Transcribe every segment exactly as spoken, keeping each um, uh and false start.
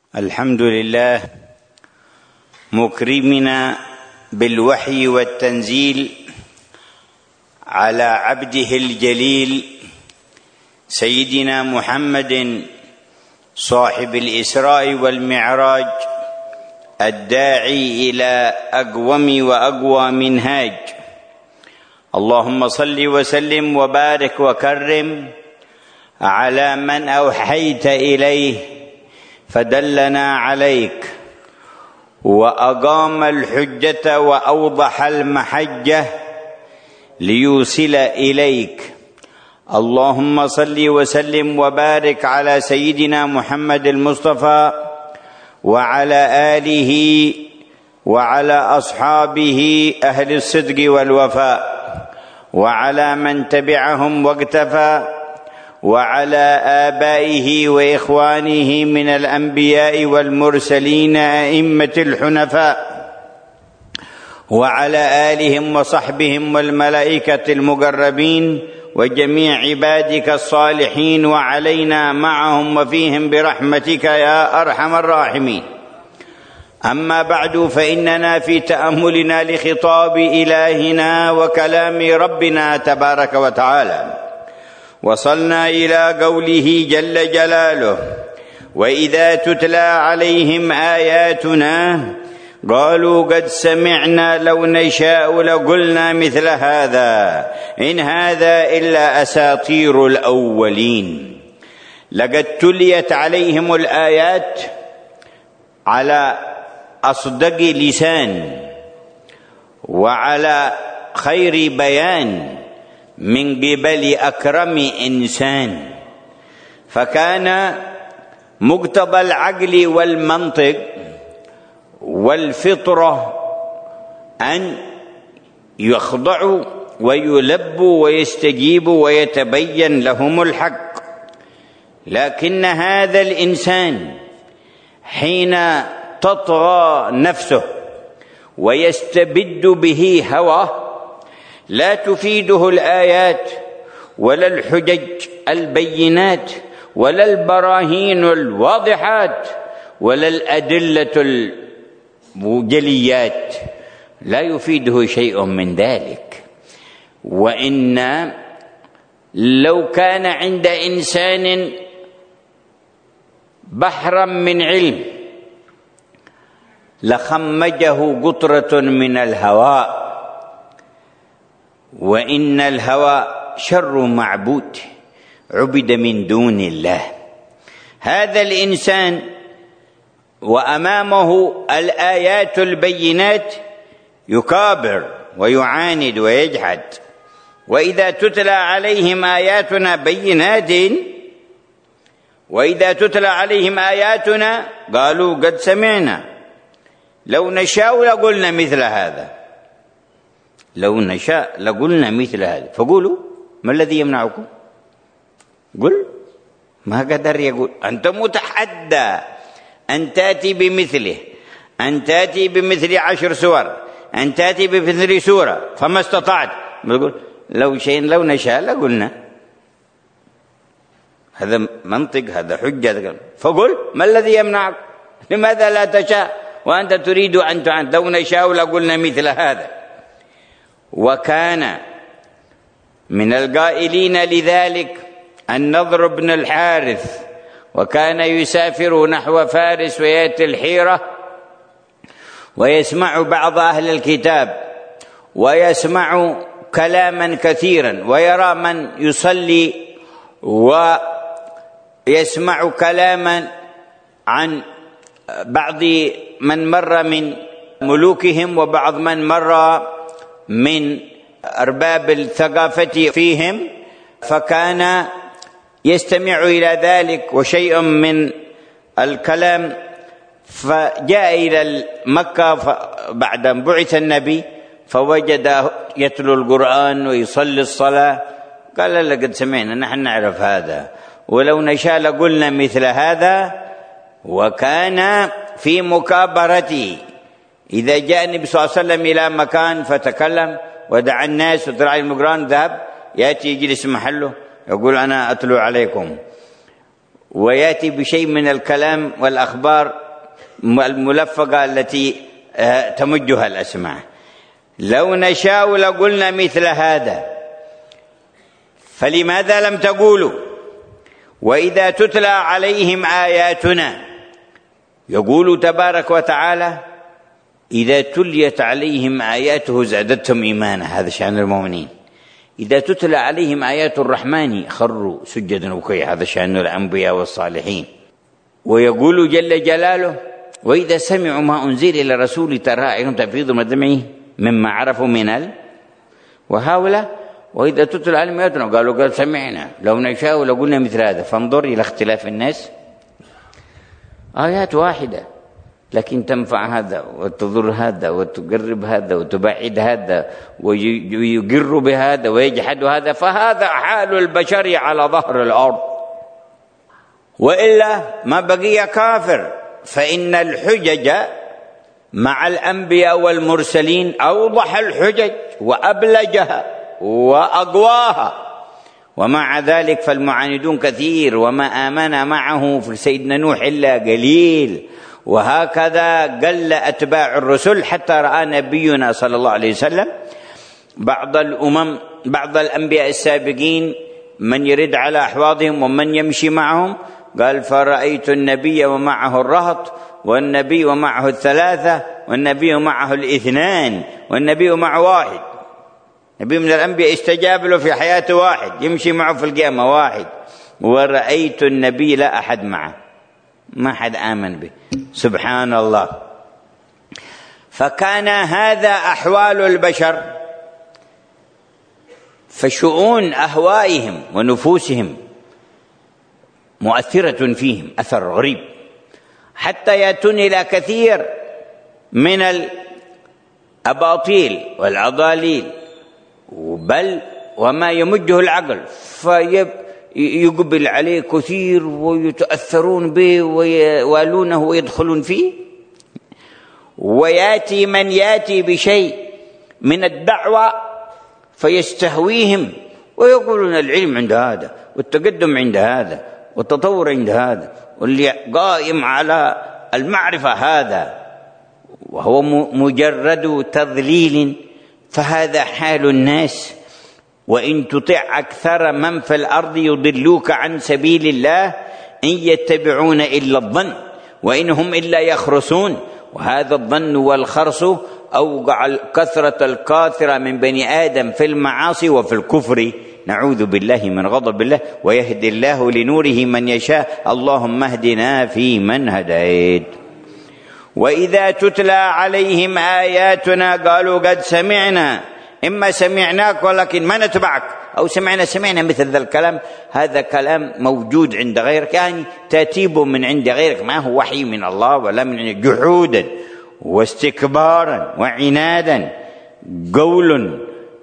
الحمد لله مكرمنا بالوحي والتنزيل على عبده الجليل سيدنا محمد صاحب الإسراء والمعراج الداعي إلى أقوم وأقوى منهاج. اللهم صل وسلم وبارك وكرم على من أوحيت إليه فدلنا عليك وأقام الحجة وأوضح المحجة ليوصل إليك. اللهم صل وسلم وبارك على سيدنا محمد المصطفى وعلى آله وعلى أصحابه أهل الصدق والوفاء وعلى من تبعهم واقتفى وعلى آبائه وإخوانه من الأنبياء والمرسلين أئمة الحنفاء وعلى آلهم وصحبهم والملائكة المقربين وجميع عبادك الصالحين وعلينا معهم وفيهم برحمتك يا أرحم الراحمين. أما بعد، فإننا في تأملنا لخطاب إلهنا وكلام ربنا تبارك وتعالى وصلنا إلى قوله جل جلاله: وإذا تتلى عليهم آياتنا قالوا قد سمعنا لو نشاء لقلنا مثل هذا إن هذا إلا أساطير الأولين. لقد تليت عليهم الآيات على أصدق لسان وعلى خير بيان من قبل أكرم إنسان، فكان مقتضى العقل والمنطق والفطرة أن يخضعوا ويلبوا ويستجيبوا ويتبين لهم الحق. لكن هذا الإنسان حين تطغى نفسه ويستبد به هواه لا تفيده الآيات ولا الحجج البينات ولا البراهين الواضحات ولا الأدلة الجليات، لا يفيده شيء من ذلك. وإن لو كان عند إنسان بحرا من علم لخمجه قطرة من الهواء، وإن الهوى شر معبود عبد من دون الله. هذا الإنسان وأمامه الآيات البينات يكابر ويعاند ويجحد. وإذا تتلى عليهم آياتنا بينات وإذا تتلى عليهم آياتنا قالوا قد سمعنا لو نشاء لقلنا مثل هذا لو نشاء لقلنا مثل هذا. فقولوا ما الذي يمنعكم؟ قل ما قدر يقول. أنت متحدى أن تأتي بمثله، أن تأتي بمثل عشر سور، أن تأتي بمثل سورة، فما استطعت. بقول لو شيء لو نشاء لقلنا. هذا منطق، هذا حجة. فقل ما الذي يمنعك؟ لماذا لا تشاء وأنت تريد أن تعد؟ لو نشاء لقلنا مثل هذا. وكان من القائلين لذلك النضر بن الحارث، وكان يسافر نحو فارس ويأتي الحيرة ويسمع بعض أهل الكتاب ويسمع كلاما كثيرا ويرى من يصلي ويسمع كلاما عن بعض من مر من ملوكهم وبعض من مر من أرباب الثقافة فيهم، فكان يستمع إلى ذلك وشيء من الكلام. فجاء إلى مكة بعد أن بعث النبي فوجد يتلو القرآن ويصلي الصلاة. قال لقد سمعنا، نحن نعرف هذا، ولو نشاء لقلنا مثل هذا. وكان في مكابرته إذا جاء النبي صلى الله عليه وسلم إلى مكان فتكلم ودعا الناس وترى القرآن ذهب، يأتي يجلس محله يقول أنا أتلو عليكم. ويأتي بشيء من الكلام والأخبار الملفقة التي تمجها الأسماع. لو نشاء لقلنا مثل هذا فلماذا لم تقولوا؟ وإذا تتلى عليهم آياتنا، يقول تبارك وتعالى: إذا تليت عليهم آياته زادتهم إيمانا. هذا شأن المؤمنين. إذا تتلى عليهم آيات الرحمن خروا سجدا وبكيا. هذا شأن الأنبياء والصالحين. ويقول جل جلاله: وإذا سمعوا ما أنزل إلى الرسول ترى أعينهم تفيض من الدمع مما عرفوا من ال وهؤلاء. وإذا تتلى عليهم آياتنا قالوا قال سمعنا لو نشاء لقلنا مثل هذا. فانظر إلى اختلاف الناس. آيات واحدة لكن تنفع هذا وتضر هذا وتقرب هذا وتبعد هذا ويقر بهذا ويجحد هذا. فهذا حال البشر على ظهر الأرض، وإلا ما بقي كافر. فإن الحجج مع الأنبياء والمرسلين أوضح الحجج وأبلجها وأقواها، ومع ذلك فالمعاندون كثير، وما آمن معه في سيدنا نوح إلا قليل. وهكذا قل أتباع الرسل حتى رأى نبينا صلى الله عليه وسلم بعض الأمم بعض الأنبياء السابقين من يرد على أحواضهم ومن يمشي معهم. قال: فرأيت النبي ومعه الرهط، والنبي ومعه الثلاثة، والنبي ومعه الاثنان، والنبي معه واحد. نبي من الأنبياء استجاب له في حياته واحد، يمشي معه في القيامة واحد. ورأيت النبي لا أحد معه، ما حد آمن به. سبحان الله. فكان هذا أحوال البشر، فشؤون أهوائهم ونفوسهم مؤثرة فيهم أثر غريب، حتى يأتون إلى كثير من الأباطيل والأضاليل، بل وما يمجه العقل، فيقبل عليه كثير ويتأثرون به ويوالونه ويدخلون فيه. ويأتي من يأتي بشيء من الدعوة فيستهويهم ويقولون العلم عند هذا، والتقدم عند هذا، والتطور عند هذا، واللي قائم على المعرفة هذا، وهو مجرد تضليل. فهذا حال الناس. وإن تطع أكثر من في الأرض يضلوك عن سبيل الله إن يتبعون إلا الظن وإن هم إلا يخرصون. وهذا الظن والخرص أوقع الكثرة الكاثرة من بني آدم في المعاصي وفي الكفر، نعوذ بالله من غضب الله. ويهدي الله لنوره من يشاء، اللهم اهدنا فيمن هديت. وإذا تتلى عليهم آياتنا قالوا قد سمعنا. إما سمعناك ولكن ما نتبعك، أو سمعنا سمعنا مثل ذا الكلام. هذا كلام موجود عند غيرك، يعني تأتيب من عند غيرك، ما هو وحي من الله ولا من جحودا واستكبارا وعنادا. قول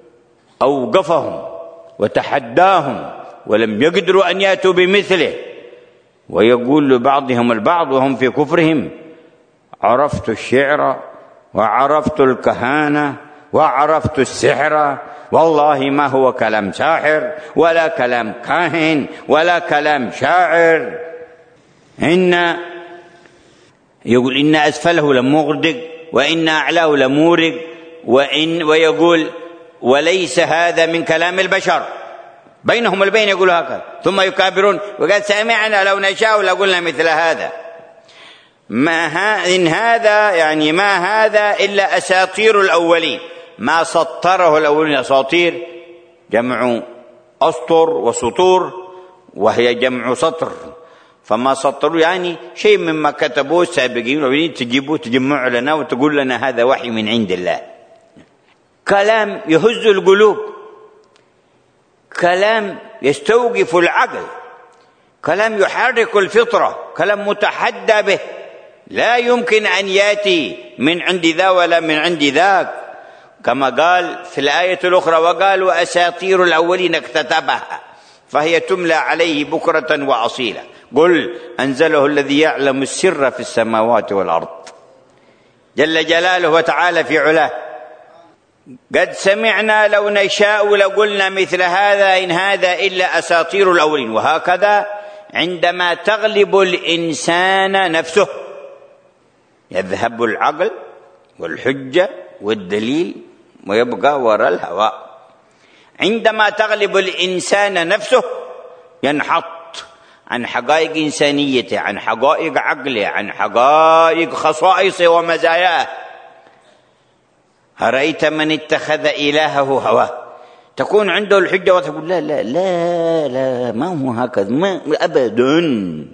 أوقفهم وتحداهم ولم يقدروا أن يأتوا بمثله. ويقول لبعضهم البعض وهم في كفرهم: عرفت الشعر وعرفت الكهانة وعرفت السحر، والله ما هو كلام ساحر ولا كلام كاهن ولا كلام شاعر. إن يقول إن أسفله لمغدق وإن أعلاه لمورق، وإن ويقول وليس هذا من كلام البشر. بينهم البين يقول هكذا، ثم يكابرون وقال سمعنا لو نشاء لقلنا مثل هذا. ما ها إن هذا يعني ما هذا إلا أساطير الأولين، ما سطره الأولين. أساطير جمع أسطر وسطور، وهي جمع سطر. فما سطروا يعني شيء مما كتبوه السابقين، تجيبوه تجمعوا لنا وتقول لنا هذا وحي من عند الله. كلام يهز القلوب، كلام يستوقف العقل، كلام يحرك الفطرة، كلام متحدى به، لا يمكن أن يأتي من عند ذا ولا من عند ذاك. كما قال في الآية الأخرى: وقالوا أساطير الأولين اكتتبها فهي تملى عليه بكرة وأصيلا، قل أنزله الذي يعلم السر في السماوات والأرض جل جلاله وتعالى في علاه. قد سمعنا لو نشاء لقلنا مثل هذا إن هذا إلا أساطير الأولين. وهكذا عندما تغلب الإنسان نفسه يذهب العقل والحجة والدليل ويبقى وراء الهوى. عندما تغلب الإنسان نفسه ينحط عن حقائق إنسانيته، عن حقائق عقله، عن حقائق خصائصه ومزاياه. أرأيت من اتخذ إلهه هواه، تكون عنده الحجة وتقول لا لا لا لا ما هو هكذا، ما أبدا،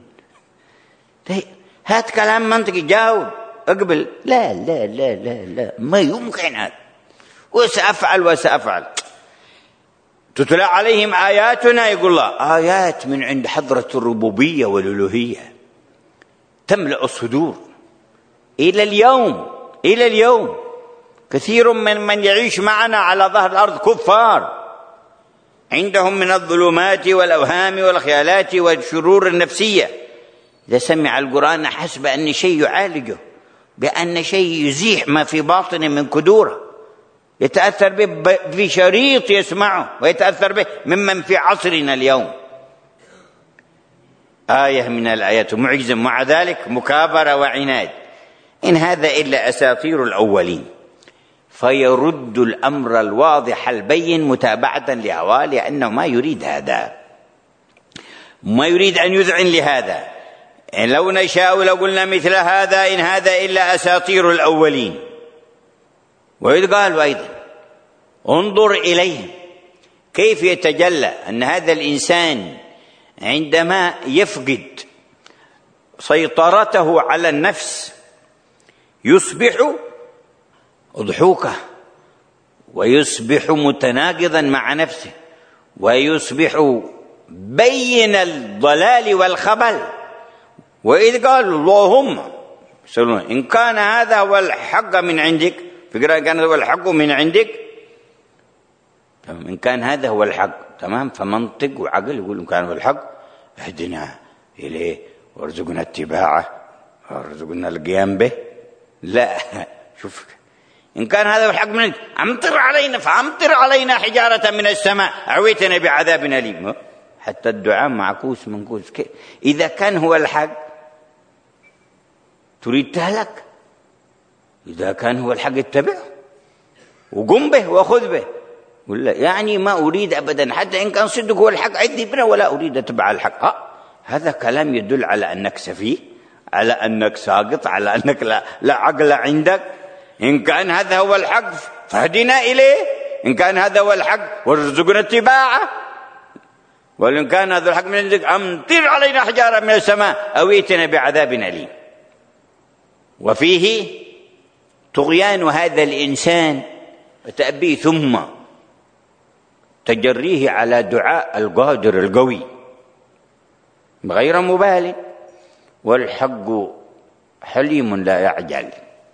هات كلام منطقي، جاوب، اقبل، لا لا لا لا لا ما يمكن هذا، وسأفعل وسأفعل. تتلى عليهم آياتنا، يقول الله آيات من عند حضرة الربوبية والألوهية تملأ الصدور إلى اليوم. إلى اليوم كثير من من يعيش معنا على ظهر الأرض كفار، عندهم من الظلمات والأوهام والخيالات والشرور النفسية. إذا سمع القرآن حسب أن شيء يعالجه، بأن شيء يزيح ما في باطنه من كدوره، يتأثر به بشريط يسمعه ويتأثر به ممن في عصرنا اليوم. آية من الآيات معجزة، مع ذلك مكابرة وعناد. إن هذا إلا أساطير الأولين. فيرد الأمر الواضح البين متابعة لهواه، لأنه ما يريد هذا، ما يريد أن يذعن لهذا. إن لو نشاء لو قلنا مثل هذا إن هذا إلا أساطير الأولين. وإذ قالوا أيضا انظر إليهم كيف يتجلى أن هذا الإنسان عندما يفقد سيطرته على النفس يصبح أضحوكة، ويصبح متناقضا مع نفسه، ويصبح بين الضلال والخبل. وإذ قالوا اللهم إن كان هذا هو الحق من عندك، فكرة كان هو الحق من عندك، إن كان هذا هو الحق تمام، فمنطق وعقل يقول إن كان هو الحق اهدنا إليه وارزقنا اتباعه وارزقنا القيام به. لا، شوف، إن كان هذا هو الحق من عندك أمطر علينا، فأمطر علينا حجارة من السماء أعويتنا بعذاب أليم. حتى الدعاء معكوس منكوس. إذا كان هو الحق تريد تهلك، إذا كان هو الحق اتبعه وقم به وخذ به. ولا يعني ما أريد أبدا، حتى إن كان صدق هو الحق عندي بنا، ولا أريد أتبع الحق. ها هذا كلام يدل على أنك سفيه، على أنك ساقط، على أنك لا, لا عقل عندك. إن كان هذا هو الحق فهدنا إليه، إن كان هذا هو الحق وارزقنا اتباعه، وإن كان هذا الحق من عندك أمطر علينا حجارة من السماء أو ائتنا بعذاب أليم. وفيه طغيان هذا الإنسان وتأبيه، ثم تجريه على دعاء القادر القوي غير مبال. والحق حليم لا يعجل،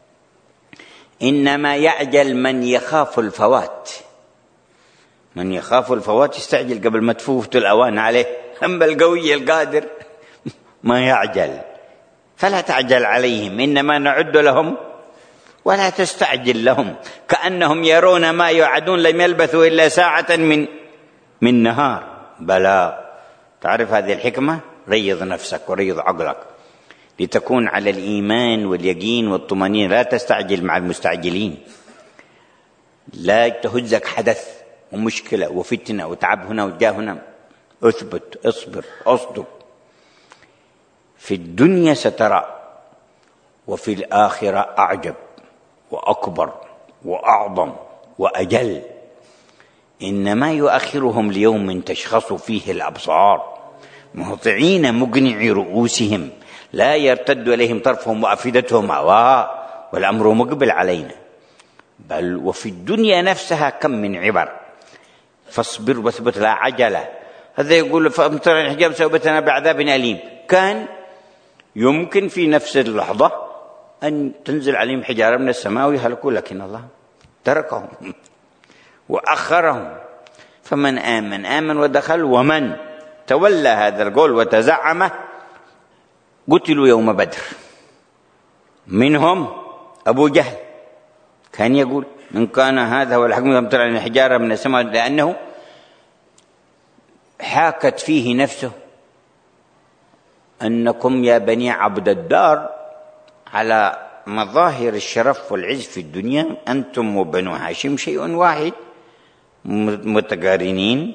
إنما يعجل من يخاف الفوات. من يخاف الفوات يستعجل قبل ما تفوت الأوان عليه. أما القوي القادر ما يعجل. فلا تعجل عليهم، إنما نعد لهم ولا تستعجل لهم، كأنهم يرون ما يوعدون لم يلبثوا إلا ساعة من من نهار. بلى، تعرف هذه الحكمة؟ ريض نفسك وريض عقلك لتكون على الإيمان واليقين والطمأنينة. لا تستعجل مع المستعجلين، لا تهزك حدث ومشكلة وفتنة وتعب هنا وجاه هنا. اثبت، اصبر، اصدق. في الدنيا سترى، وفي الآخرة أعجب وأكبر وأعظم وأجل. إنما يؤخرهم ليوم تشخص فيه الأبصار مهطعين مقنعي رؤوسهم لا يرتد إليهم طرفهم وأفئدتهم هواء والأمر مقبل علينا. بل وفي الدنيا نفسها كم من عبر. فاصبر واثبت لا عجلة. هذا يقول فأمطر الحجاب سوبتنا بعذاب أليم. كان يمكن في نفس اللحظة أن تنزل عليهم حجارة من السماء ويهلكوا، لكن الله تركهم وأخرهم. فمن آمن آمن ودخل، ومن تولى هذا القول وتزعمه قتلوا يوم بدر. منهم أبو جهل كان يقول إن كان هذا هو الحق أمطر علينا حجارة من السماء، لأنه حاكت فيه نفسه أنكم يا بني عبد الدار على مظاهر الشرف والعز في الدنيا، أنتم وبنو هاشم شيء واحد متقارنين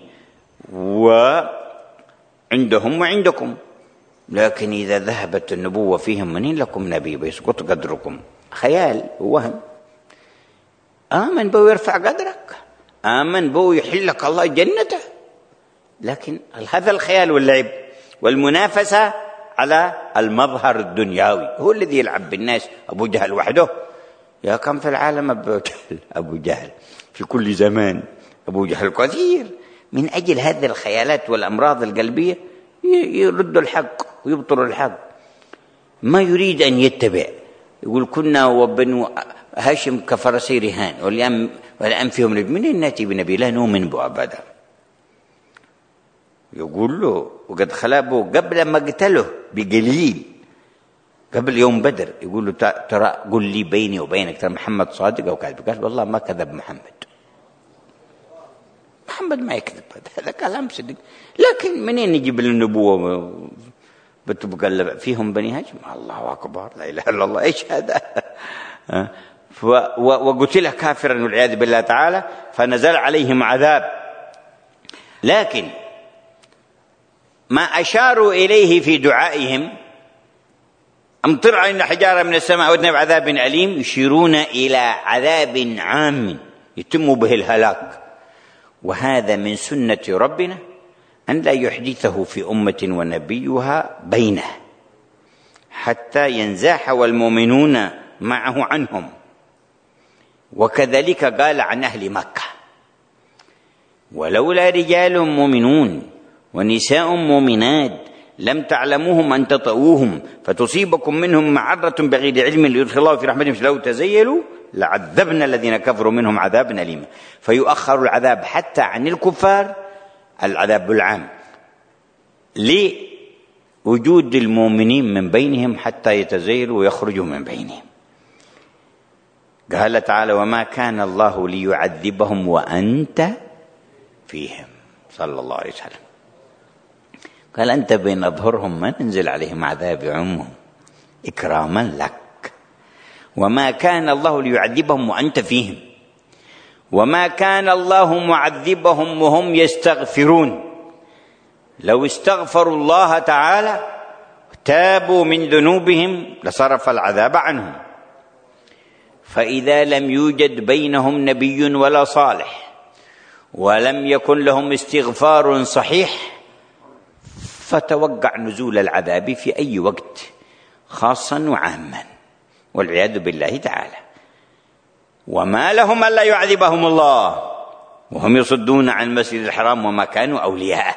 وعندهم وعندكم، لكن إذا ذهبت النبوة فيهم منين لكم نبي بيسقط قدركم. خيال ووهم. آمن بو يرفع قدرك، آمن بو يحلك الله جنته، لكن هذا الخيال واللعب والمنافسة على المظهر الدنيوي هو الذي يلعب بالناس. أبو جهل وحده، يا كم في العالم أبو جهل، أبو جهل في كل زمان، أبو جهل كثير. من أجل هذه الخيالات والأمراض القلبية يردوا الحق ويبطلوا الحق، ما يريد أن يتبع. يقول كنا وبنو هاشم كفرسي رهان والآن والآن فيهم نبي، منين نأتي بنبي لا نؤمن به أبدا. يقول له وقد خلابه قبل ما قتله بقليل، قبل يوم بدر، يقول له ترى قل لي بيني وبينك ترى محمد صادق أو كاذب؟ قال والله ما كذب محمد، محمد ما يكذب، هذا كلام صدق. لكن منين نجيب النبوة بتبقى فيهم بني هاشم؟ الله أكبر، لا إله إلا الله، إيش هذا؟ وقتل كافرا والعياذ بالله تعالى، فنزل عليهم عذاب. لكن ما أشاروا إليه في دعائهم أمطر علينا حجارة من السماء وأتنا بعذاب أليم، يشيرون إلى عذاب عام يتم به الهلاك. وهذا من سنة ربنا أن لا يحدثه في أمة ونبيها بينه حتى ينزاح والمؤمنون معه عنهم. وكذلك قال عن أهل مكة: ولولا رجال مؤمنون ونساء مؤمنات لم تعلموهم أن تطؤوهم فتصيبكم منهم معرة بغير علم ليدخل الله في رحمته لو تزيلوا لعذبنا الذين كفروا منهم عذابا أليما. فيؤخر العذاب حتى عن الكفار، العذاب العام، لوجود المؤمنين من بينهم حتى يتزيلوا ويخرجوا من بينهم. قال تعالى: وما كان الله ليعذبهم وأنت فيهم، صلى الله عليه وسلم. قال: أنت بين أظهرهم ما ننزل عليهم عذاب يعمهم إكراما لك. وما كان الله ليعذبهم وأنت فيهم، وما كان الله معذبهم وهم يستغفرون. لو استغفروا الله تعالى تابوا من ذنوبهم لصرف العذاب عنهم. فإذا لم يوجد بينهم نبي ولا صالح ولم يكن لهم استغفار صحيح فتوقع نزول العذاب في أي وقت خاصا وعاما والعياذ بالله تعالى. وما لهم ألا يعذبهم الله وهم يصدون عن المسجد الحرام وما كانوا أولياءه.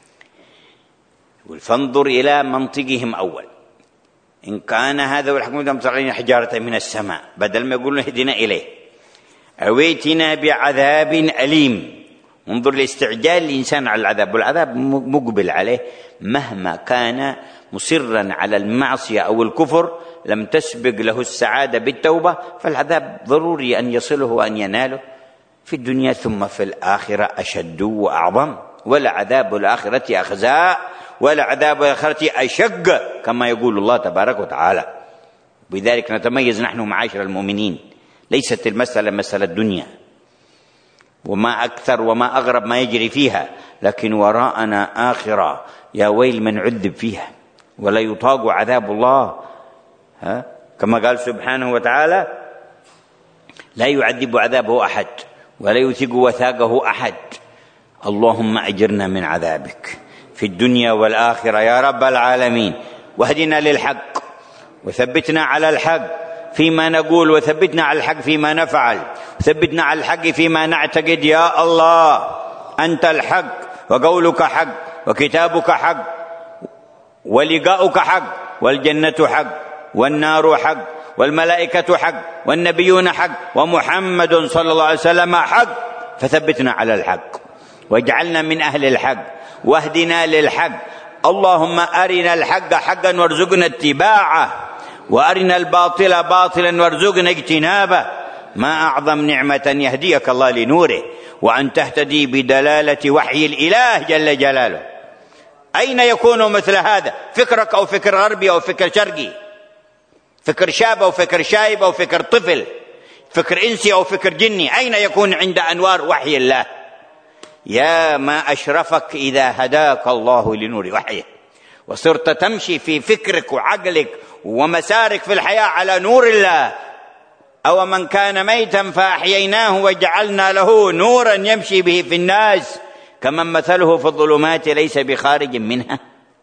فانظر إلى منطقهم أول: إن كان هذا والحكم أمطر علينا حجارة من السماء، بدل ما يقولون اهدنا إليه، أويتنا بعذاب أليم. انظر لاستعجال الإنسان على العذاب، والعذاب مقبل عليه مهما كان مصرا على المعصية أو الكفر، لم تسبق له السعادة بالتوبة، فالعذاب ضروري أن يصله وأن يناله في الدنيا ثم في الآخرة أشد وأعظم. ولا عذاب الآخرة أخزى ولا عذاب الآخرة أشق كما يقول الله تبارك وتعالى. بذلك نتميز نحن معاشر المؤمنين. ليست المسألة مسألة الدنيا وما أكثر وما أغرب ما يجري فيها، لكن وراءنا آخرة يا ويل من عذب فيها ولا يطاق عذاب الله. ها؟ كما قال سبحانه وتعالى: لا يعذب عذابه أحد ولا يوثق وثاقه أحد. اللهم أجرنا من عذابك في الدنيا والآخرة يا رب العالمين، واهدنا للحق وثبتنا على الحق فيما نقول، وثبتنا على الحق فيما نفعل، وثبتنا على الحق فيما نعتقد. يا الله أنت الحق وقولك حق وكتابك حق ولقاؤك حق والجنة حق والنار حق والملائكة حق والنبيون حق ومحمد صلى الله عليه وسلم حق. فثبتنا على الحق واجعلنا من أهل الحق واهدنا للحق. اللهم أرنا الحق حقا وارزقنا اتباعه، وأرنا الباطل باطلا وارزقنا اجتنابه. ما أعظم نعمة يهديك الله لنوره وأن تهتدي بدلالة وحي الإله جل جلاله. أين يكون مثل هذا؟ فكرك أو فكر غربي أو فكر شرقي، فكر شاب أو فكر شايب أو فكر طفل، فكر إنسي أو فكر جني، أين يكون عند أنوار وحي الله؟ يا ما أشرفك إذا هداك الله لنور وحيه وصرت تمشي في فكرك وعقلك ومسارك في الحياة على نور الله. أو من كان ميتا فأحييناه وجعلنا له نورا يمشي به في الناس كمن مثله في الظلمات ليس بخارج منها.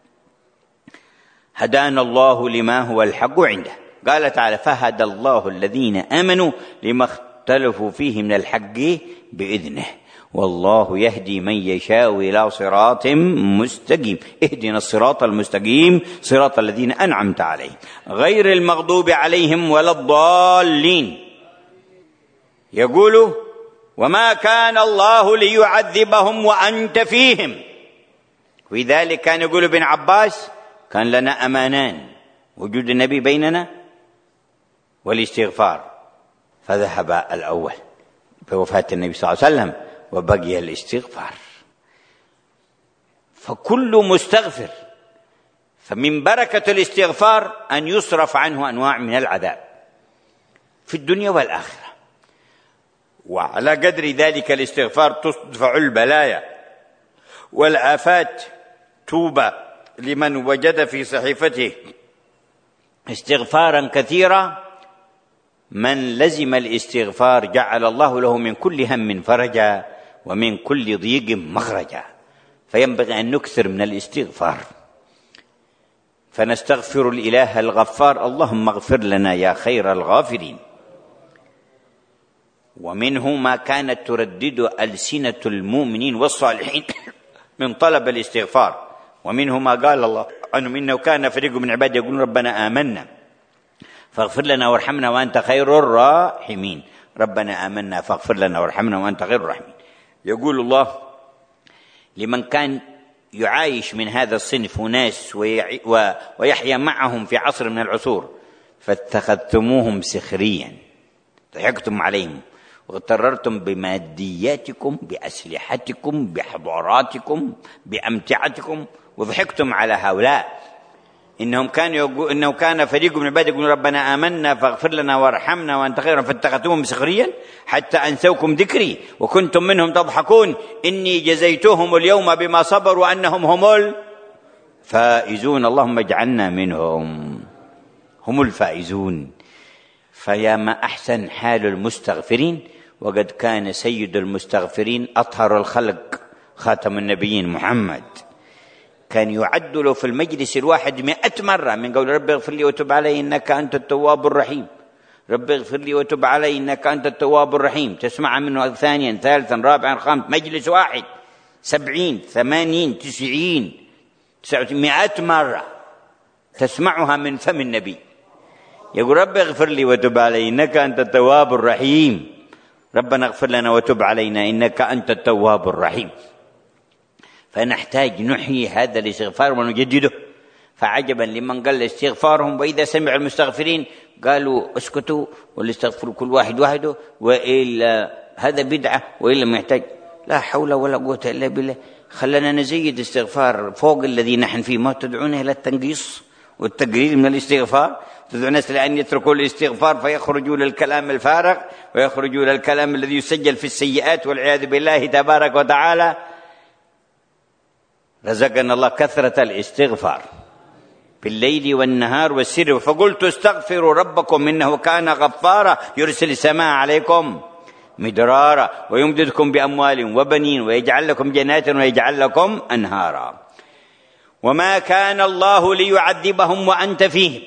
هدانا الله لما هو الحق عنده. قال تعالى فهدى الله الذين آمنوا لما اختلفوا فيه من الحق بإذنه والله يهدي من يشاء إلى صراط مستقيم. اهدنا الصراط المستقيم صراط الذين أنعمت عليهم غير المغضوب عليهم ولا الضالين. يقول وما كان الله ليعذبهم وأنت فيهم. ولذلك كان يقول ابن عباس كان لنا أمانان، وجود النبي بيننا والاستغفار، فذهب الأول بوفاة النبي صلى الله عليه وسلم وبقي الاستغفار. فكل مستغفر، فمن بركة الاستغفار أن يصرف عنه أنواع من العذاب في الدنيا والآخرة، وعلى قدر ذلك الاستغفار تدفع البلايا والآفات. توبة لمن وجد في صحيفته استغفارا كثيرا. من لزم الاستغفار جعل الله له من كل هم فرجا ومن كل ضيق مخرجا. فينبغي أن نكثر من الاستغفار. فنستغفر الإله الغفار اللهم اغفر لنا يا خير الغافرين. ومنه ما كانت تردد ألسنة المؤمنين والصالحين من طلب الاستغفار. ومنه ما قال الله عنه إنه كان فريق من عبادي يقولون ربنا آمنا فاغفر لنا وارحمنا وأنت خير الراحمين. ربنا آمنا فاغفر لنا وارحمنا وأنت خير الراحمين. يقول الله لمن كان يعايش من هذا الصنف ناس ويحيا معهم في عصر من العصور فاتخذتموهم سخريا، ضحكتم عليهم واغتررتم بمادياتكم بأسلحتكم بحضاراتكم بأمتعتكم وضحكتم على هؤلاء. إنهم كانوا يقول إنه كان فريق من عبادي يقولون ربنا آمنا فاغفر لنا وارحمنا وأنت خير فاتخذتموهم سخريا حتى أنسوكم ذكري وكنتم منهم تضحكون إني جزيتهم اليوم بما صبروا أنهم هم الفائزون. اللهم اجعلنا منهم، هم الفائزون. فيا ما أحسن حال المستغفرين. وقد كان سيد المستغفرين أطهر الخلق خاتم النبيين محمد كان يعدل في المجلس الواحد مئة مرة من قول رب اغفر لي وتب علي إنك أنت التواب الرحيم، رب اغفر لي وتب علي إنك أنت التواب الرحيم. تسمع منه ثانيا ثالثا رابعا خامسا، مجلس واحد سبعين ثمانين تسعين مئة مرة تسمعها من فم النبي. يقول رب اغفر لي وتب علي إنك أنت التواب الرحيم، ربنا اغفر لنا وتب علينا إنك أنت التواب الرحيم. فنحتاج نحيي هذا الاستغفار ونجدده. فعجبا لمن قال استغفارهم وإذا سمع المستغفرين قالوا اسكتوا والاستغفروا كل واحد وحده وإلا هذا بدعة وإلا محتاج. لا حول ولا قوة إلا بالله. خلنا نزيد استغفار فوق الذي نحن فيه. ما تدعونه إلى التنقيص والتقليل من الاستغفار. تدعو الناس لأن يتركوا الاستغفار فيخرجوا للكلام الفارغ ويخرجوا للكلام الذي يسجل في السيئات والعياذ بالله تبارك وتعالى. رزقنا الله كثرة الاستغفار بالليل والنهار والسر. فقلت استغفروا ربكم إنه كان غفارا يرسل السماء عليكم مدرارا ويمددكم بأموال وبنين ويجعل لكم جنات ويجعل لكم أنهارا. وما كان الله ليعذبهم وأنت فيهم.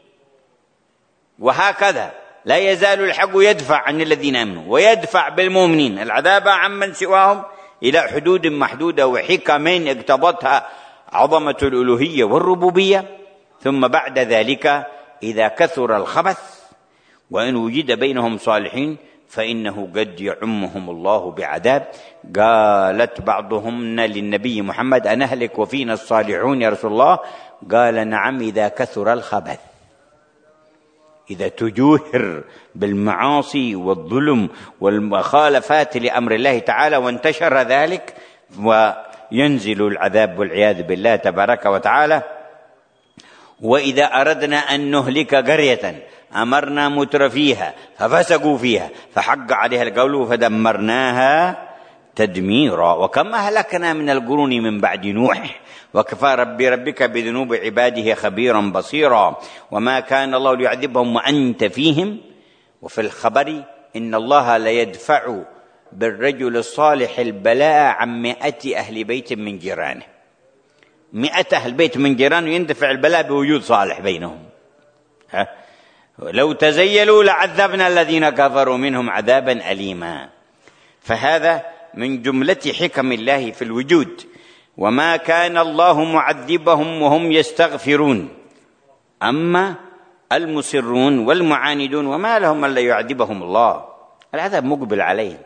وهكذا لا يزال الحق يدفع عن الذين آمنوا ويدفع بالمؤمنين العذاب عمن سواهم إلى حدود محدودة وحكم اقتضتها عظمة الألوهية والربوبية. ثم بعد ذلك إذا كثر الخبث وإن وجد بينهم صالحين فإنه قد يعمهم الله بعذاب. قالت بعضهم للنبي محمد أنهلك وفينا الصالحون يا رسول الله؟ قال نعم إذا كثر الخبث. إذا تجوهر بالمعاصي والظلم والمخالفات لأمر الله تعالى وانتشر ذلك ينزل العذاب والعياذ بالله تبارك وتعالى. وإذا أردنا أن نهلك قرية أمرنا مترفيها ففسقوا فيها فحق عليها القول فدمرناها تدميرا. وكم أهلكنا من القرون من بعد نوح وكفى ربي ربك بذنوب عباده خبيرا بصيرا. وما كان الله ليعذبهم وأنت فيهم. وفي الخبر إن الله ليدفع بالرجل الصالح البلاء عن مئة أهل بيت من جيرانه. مئة أهل بيت من جيرانه يندفع البلاء بوجود صالح بينهم. ها؟ لو تزيلوا لعذبنا الذين كفروا منهم عذابا أليما. فهذا من جملة حكم الله في الوجود. وما كان الله معذبهم وهم يستغفرون. أما المصرون والمعاندون وما لهم ألا يعذبهم الله، العذاب مقبل عليهم.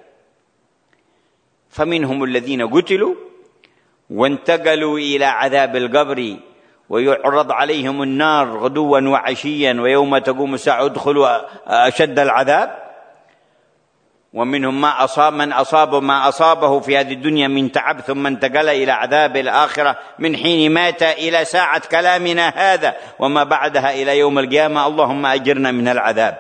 فمنهم الذين قتلوا وانتقلوا إلى عذاب القبر ويعرض عليهم النار غدوا وعشيا ويوم تقوم الساعة ادخلوا أشد العذاب. ومنهم ما أصاب من أصاب ما أصابه في هذه الدنيا من تعب ثم انتقل إلى عذاب الآخرة من حين مات إلى ساعة كلامنا هذا وما بعدها إلى يوم القيامة. اللهم أجرنا من العذاب.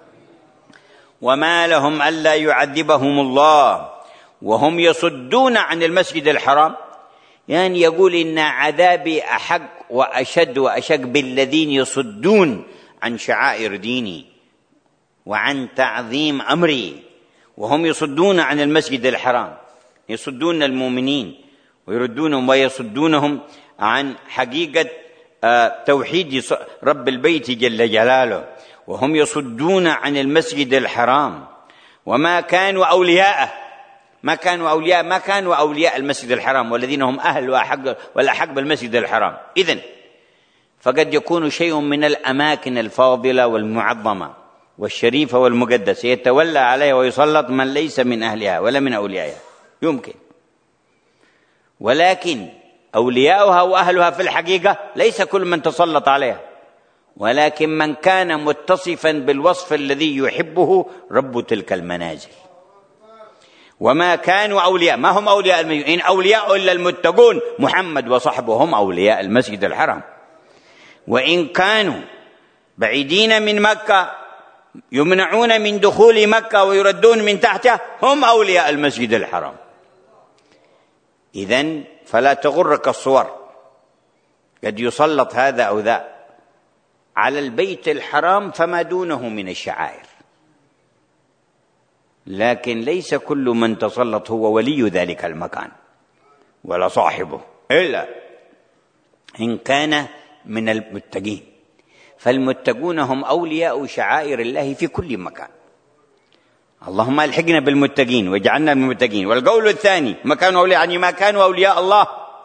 وما لهم ألا يعذبهم الله وهم يصدون عن المسجد الحرام. يعني يقول إن عذابي أحق وأشد وأشق بالذين يصدون عن شعائر ديني وعن تعظيم أمري، وهم يصدون عن المسجد الحرام، يصدون المؤمنين ويردونهم ويصدونهم عن حقيقة توحيد رب البيت جل جلاله، وهم يصدون عن المسجد الحرام. وما كانوا أولياءه، ما كانوا أولياء ما كانوا أولياء المسجد الحرام والذين هم أهل وأحق والأحق بالمسجد الحرام. إذن فقد يكون شيء من الأماكن الفاضلة والمعظمة والشريفة والمقدسة يتولى عليها ويسلط من ليس من أهلها ولا من أوليائها، يمكن. ولكن أولياؤها وأهلها في الحقيقة ليس كل من تسلط عليها، ولكن من كان متصفا بالوصف الذي يحبه رب تلك المنازل. وما كانوا أولياء، ما هم أولياء المسجد، إن أولياء إلا المتقون. محمد وصحبه هم أولياء المسجد الحرام. وإن كانوا بعيدين من مكة يمنعون من دخول مكة ويردون من تحتها هم أولياء المسجد الحرام. إذن فلا تغرك الصور، قد يسلط هذا أو ذا على البيت الحرام فما دونه من الشعائر، لكن ليس كل من تسلط هو ولي ذلك المكان ولا صاحبه، إلا إن كان من المتقين. فالمتقون هم أولياء شعائر الله في كل مكان. اللهم الحقنا بالمتقين واجعلنا من المتقين. والقول الثاني ما كانوا أولياء، يعني ما كانوا أولياء الله.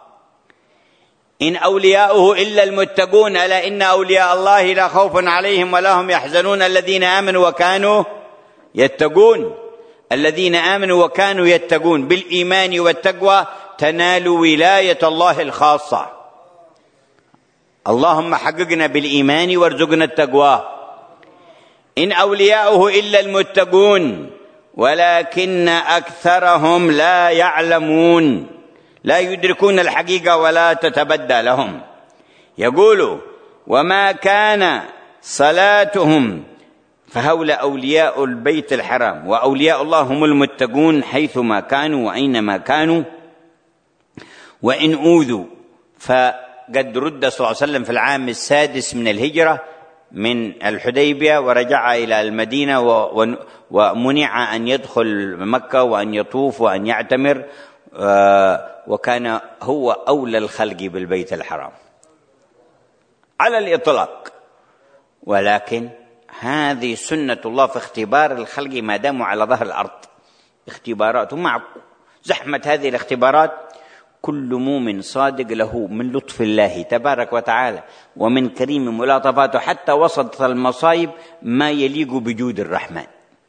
إن أولياؤه إلا المتقون ألا إن أولياء الله لا خوف عليهم ولا هم يحزنون الذين آمنوا وكانوا يتقون. الذين آمنوا وكانوا يتقون بالإيمان والتقوى تنالوا ولاية الله الخاصة. اللهم حققنا بالإيمان وارزقنا التقوى. إن أولياؤه إلا المتقون ولكن أكثرهم لا يعلمون، لا يدركون الحقيقة ولا تتبدى لهم. يقول وما كان صلاتهم، فهؤلاء أولياء البيت الحرام، وأولياء الله هم المتقون حيثما كانوا وأينما كانوا. وإن أوذوا، فقد رد صلى الله عليه وسلم في العام السادس من الهجرة من الحديبية ورجع إلى المدينة ومنع أن يدخل مكة وأن يطوف وأن يعتمر، وكان هو أولى الخلق بالبيت الحرام على الإطلاق. ولكن هذه سنة الله في اختبار الخلق ما داموا على ظهر الأرض، اختبارات. ومع زحمة هذه الاختبارات كل مؤمن صادق له من لطف الله تبارك وتعالى ومن كريم ملاطفاته حتى وسط المصائب ما يليق بجود الرحمن.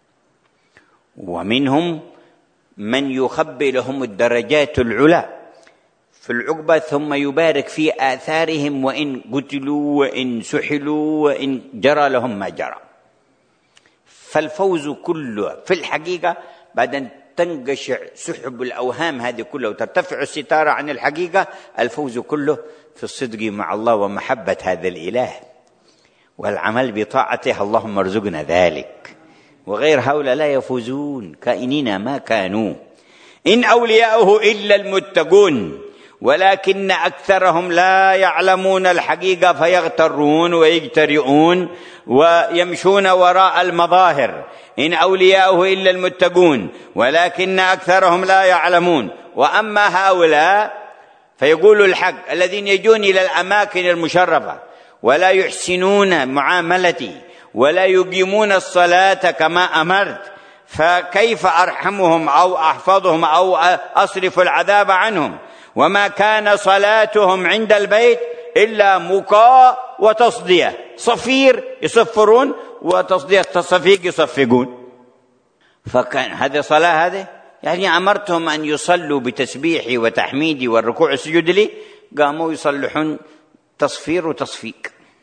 ومنهم من يخبئ لهم الدرجات العلى في العقبة ثم يبارك في آثارهم وإن قتلوا وإن سحلوا وإن جرى لهم ما جرى. فالفوز كله في الحقيقة بعد أن تنقشع سحب الأوهام هذه كلها وترتفع الستارة عن الحقيقة، الفوز كله في الصدق مع الله ومحبة هذا الإله والعمل بطاعته. اللهم ارزقنا ذلك. وغير هؤلاء لا يفوزون كائنين ما كانوا. إن أولياؤه إلا المتقون ولكن أكثرهم لا يعلمون الحقيقة فيغترون ويجترئون ويمشون وراء المظاهر. إن أولياؤه إلا المتقون ولكن أكثرهم لا يعلمون. وأما هؤلاء فيقول الحق الذين يجون إلى الأماكن المشرفة ولا يحسنون معاملتي ولا يقيمون الصلاة كما أمرت، فكيف أرحمهم أو أحفظهم أو أصرف العذاب عنهم؟ وما كان صلاتهم عند البيت إلا مكاء وتصدية، صفير يصفرون وتصدية تصفيق يصفقون. فكان هذه صلاة؟ هذه يعني أمرتهم أن يصلوا بتسبيحي وتحميدي والركوع السجود لي، قاموا يصلحون تصفير وتصفيق.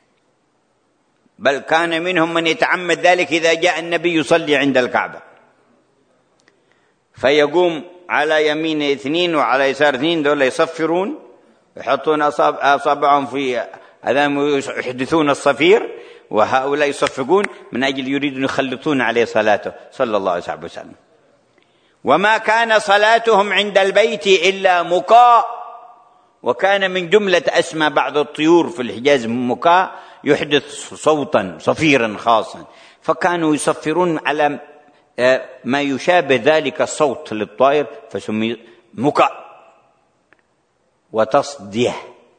بل كان منهم من يتعمد ذلك إذا جاء النبي يصلي عند الكعبة فيقوم على يمين اثنين وعلى يسار اثنين، دول يصفرون يحطون أصابعهم في هذا يحدثون الصفير، وهؤلاء يصفقون من أجل يريدون يخلطون عليه صلاته صلى الله عليه وسلم. وما كان صلاتهم عند البيت إلا مكاء. وكان من جملة أسمى بعض الطيور في الحجاز مكاء يحدث صوتا صفيرا خاصا، فكانوا يصفرون على ما يشابه ذلك الصوت للطائر فسمي مكاء. وتصديه،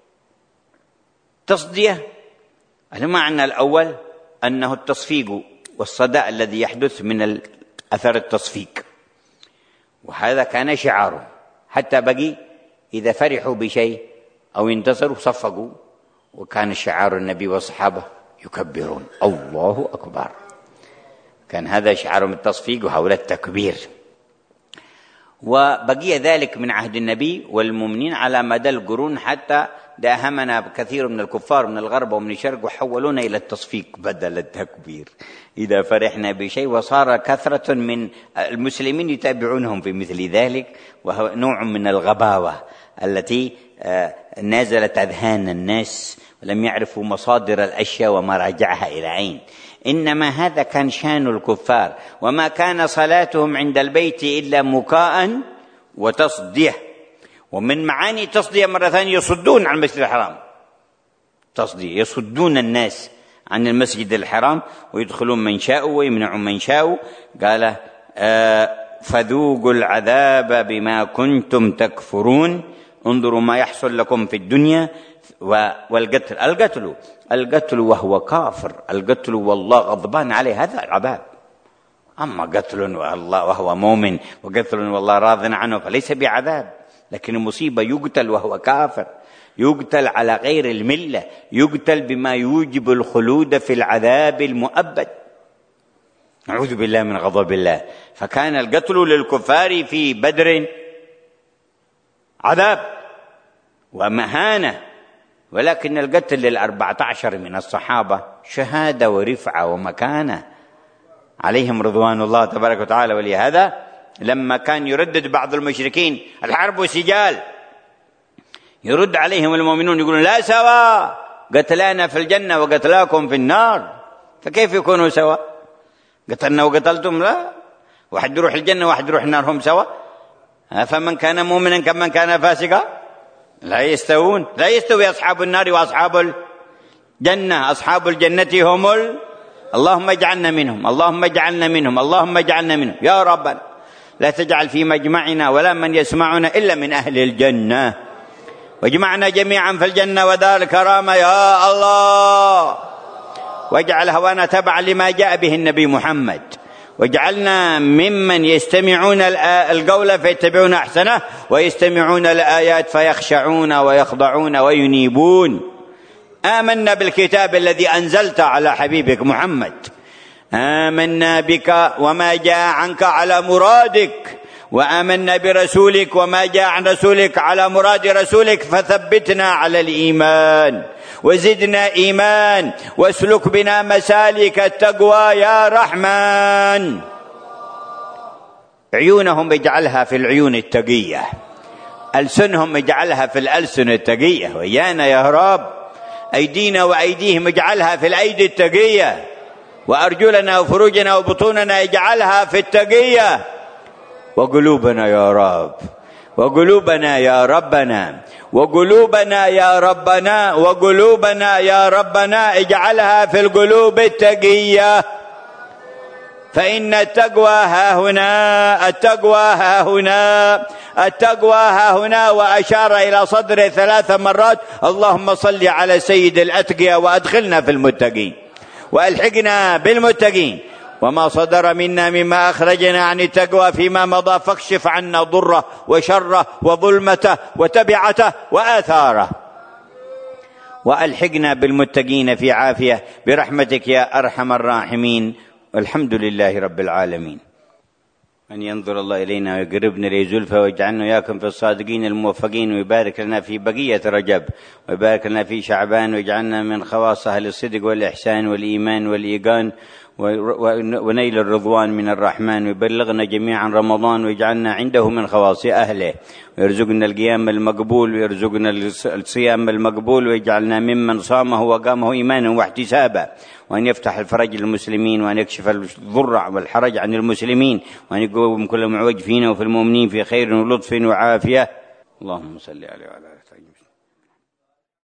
تصديه المعنى الأول أنه التصفيق والصداء الذي يحدث من أثر التصفيق، وهذا كان شعاره حتى بقي إذا فرحوا بشيء أو انتصروا صفقوا، وكان شعار النبي والصحابة يكبرون الله أكبر، كان هذا شعارهم التصفيق وهؤلاء التكبير. وبقي ذلك من عهد النبي والمؤمنين على مدى القرون حتى داهمنا كثير من الكفار من الغرب ومن الشرق وحولونا إلى التصفيق بدل التكبير إذا فرحنا بشيء، وصار كثرة من المسلمين يتابعونهم في مثل ذلك، وهو نوع من الغباوة التي نازلت أذهان الناس ولم يعرفوا مصادر الأشياء ومراجعها إلى أين. إنما هذا كان شان الكفار. وما كان صلاتهم عند البيت إلا مكاء وتصدية. ومن معاني تصدية مرة ثانية يصدون عن المسجد الحرام، تصدية يصدون الناس عن المسجد الحرام ويدخلون من شاءوا ويمنعون من شاءوا. قال آه فذوقوا العذاب بما كنتم تكفرون، انظروا ما يحصل لكم في الدنيا. والقتل القتل القتل وهو كافر، القتل والله غضبان عليه، هذا عذاب. أما قتل والله وهو مؤمن وقتل والله راض عنه فليس بعذاب. لكن المصيبة يقتل وهو كافر، يقتل على غير الملة، يقتل بما يوجب الخلود في العذاب المؤبد، نعوذ بالله من غضب الله. فكان القتل للكفار في بدر عذاب ومهانة، ولكن القتل للأربعة عشر من الصحابة شهادة ورفعة ومكانة عليهم رضوان الله تبارك وتعالى. ولهذا لما كان يردد بعض المشركين الحرب سجال، يرد عليهم المؤمنون يقولون لا سوا، قتلانا في الجنة وقتلاكم في النار، فكيف يكونوا سوا؟ قتلنا وقتلتم؟ لا، واحد يروح الجنة واحد يروح النار، هم سوا؟ فمن كان مؤمنا كمن كان فاسقا لا يستوون. لا يستوي أصحاب النار وأصحاب الجنة، أصحاب الجنة هم ال... اللهم اجعلنا منهم، اللهم اجعلنا منهم، اللهم اجعلنا منهم يا ربنا. لا تجعل في مجمعنا ولا من يسمعنا إلا من أهل الجنة، واجمعنا جميعا في الجنة ودار الكرامة يا الله، واجعل هوانا تبعا لما جاء به النبي محمد، واجعلنا ممن يستمعون القول فيتبعون أحسنه ويستمعون الآيات فيخشعون ويخضعون وينيبون. آمنا بالكتاب الذي أنزلت على حبيبك محمد، آمنا بك وما جاء عنك على مرادك، وآمنا برسولك وما جاء عن رسولك على مراد رسولك، فثبتنا على الإيمان وزدنا إيمان واسلك بنا مسالك التقوى يا رحمن. عيونهم اجعلها في العيون التقية، ألسنهم اجعلها في الألسن التقية ويانا يا رب، أيدينا وأيديهم اجعلها في الأيدي التقية، وأرجلنا وفروجنا وبطوننا اجعلها في التقية، وقلوبنا يا رب، وقلوبنا يا ربنا، وقلوبنا يا ربنا، وقلوبنا يا ربنا اجعلها في القلوب التقية، فإن التقوى ها هنا، التقوى ها هنا، التقوى ها هنا. وأشار إلى صدره ثلاث مرات: اللهم صل على سيد الأتقياء وأدخلنا في المتقين وألحقنا بالمتقين، وما صدر منا مما أخرجنا عن التقوى فيما مضى فاكشف عنا ضره وشره وظلمته وتبعته وآثاره، وألحقنا بالمتقين في عافية برحمتك يا أرحم الراحمين. والحمد لله رب العالمين. أن ينظر الله إلينا ويقربنا إليه زلفى، ويجعلنا وإياكم في الصادقين الموفقين، ويبارك لنا في بقية رجب، ويبارك لنا في شعبان، ويجعلنا من خواص أهل الصدق والإحسان والإيمان والإيقان ونيل الرضوان من الرحمن، ويبلغنا جميعا رمضان ويجعلنا عنده من خواص أهله، ويرزقنا القيام المقبول، ويرزقنا الصيام المقبول، ويجعلنا ممن صامه وقامه إيمانا واحتسابا، وأن يفتح الفرج للمسلمين، وأن يكشف الضر والحرج عن المسلمين، وأن يقوم كل معوج فينا وفي المؤمنين في خير ولطف وعافية. اللهم صل عليه وعلى آله.